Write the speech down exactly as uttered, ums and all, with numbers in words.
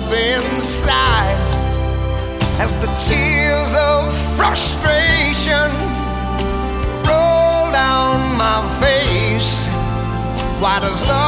up inside as the tears of frustration roll down my face. Why does love